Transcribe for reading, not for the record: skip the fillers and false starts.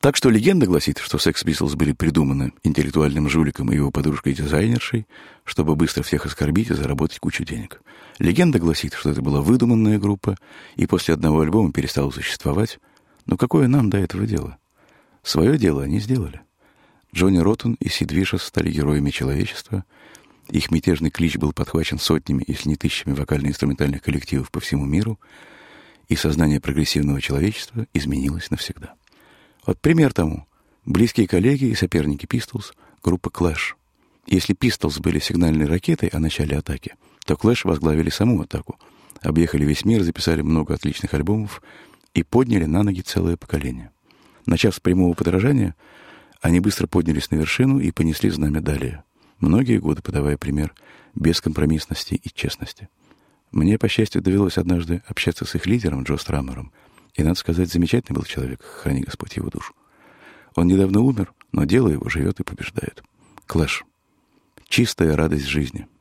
Так что легенда гласит, что Sex Pistols были придуманы интеллектуальным жуликом и его подружкой-дизайнершей, чтобы быстро всех оскорбить и заработать кучу денег. Легенда гласит, что это была выдуманная группа, и после одного альбома перестала существовать. Но какое нам до этого дело? Свое дело они сделали. Джонни Роттен и Сид Вишес стали героями человечества. Их мятежный клич был подхвачен сотнями, если не тысячами вокально-инструментальных коллективов по всему миру, и сознание прогрессивного человечества изменилось навсегда. Вот пример тому. Близкие коллеги и соперники Pistols — группа Clash. Если Pistols были сигнальной ракетой о начале атаки, то Clash возглавили саму атаку, объехали весь мир, записали много отличных альбомов и подняли на ноги целое поколение. Начав с прямого подражания, они быстро поднялись на вершину и понесли знамя далее, многие годы подавая пример бескомпромиссности и честности. Мне, по счастью, довелось однажды общаться с их лидером Джо Страммером, и, надо сказать, замечательный был человек, храни Господь его душу. Он недавно умер, но дело его живет и побеждает. Clash. Чистая радость жизни.